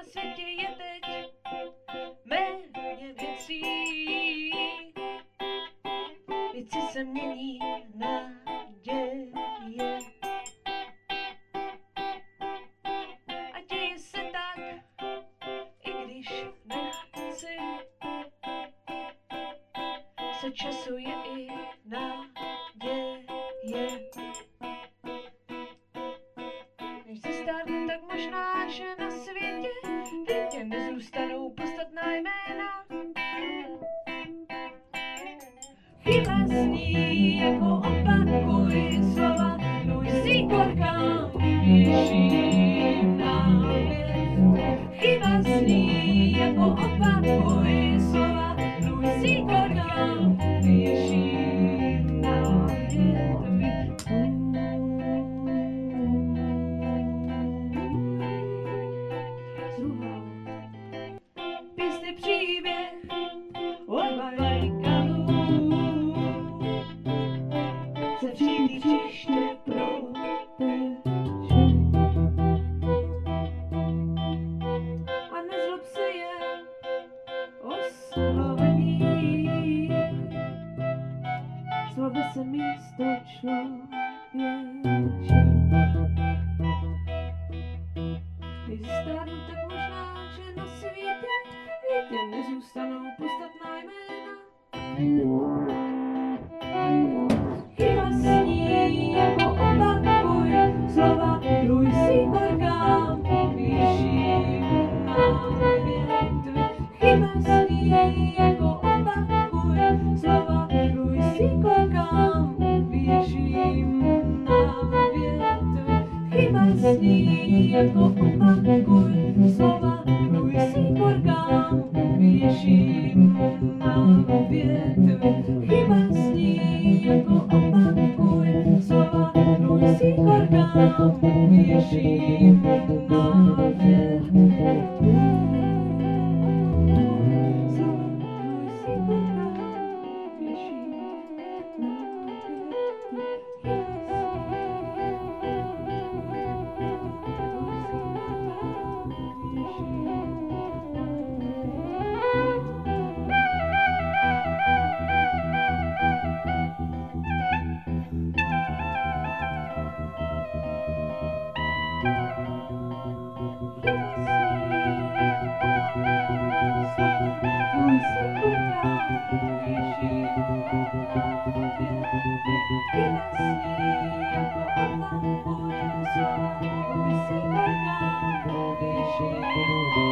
na světě je teď méně věcí. Věci se mění, naděje. A děje se tak, i když nechci. Se časuje i naděje. Než se stárnu, tak možná, že na světě nezůstanou podstatná jména. Chyba sní, jako opakuj slova, Louis Gorka běžím na věc. Chyba sní, jako opakuj slova, Louis Gorka běžím na věc. Písny příběh od barikadů se přijít příště protežu. A nezlob se je oslovení, zlobe se místo člověčí. Když stárnu, tak možná, že na světě nezůstanou podstatná jména. Chyba sní, jako opakuj slova, Louis Gorka běžím na větvi. Chyba sní, jako opakuj slova, Louis Gorka běžím na větvi. Chyba sní, jako opakuj slova, Louis Gorka běžím na větvi. Chyba sní, jako opakuj slova, Louis Gorka běžím na větvi. Thank you.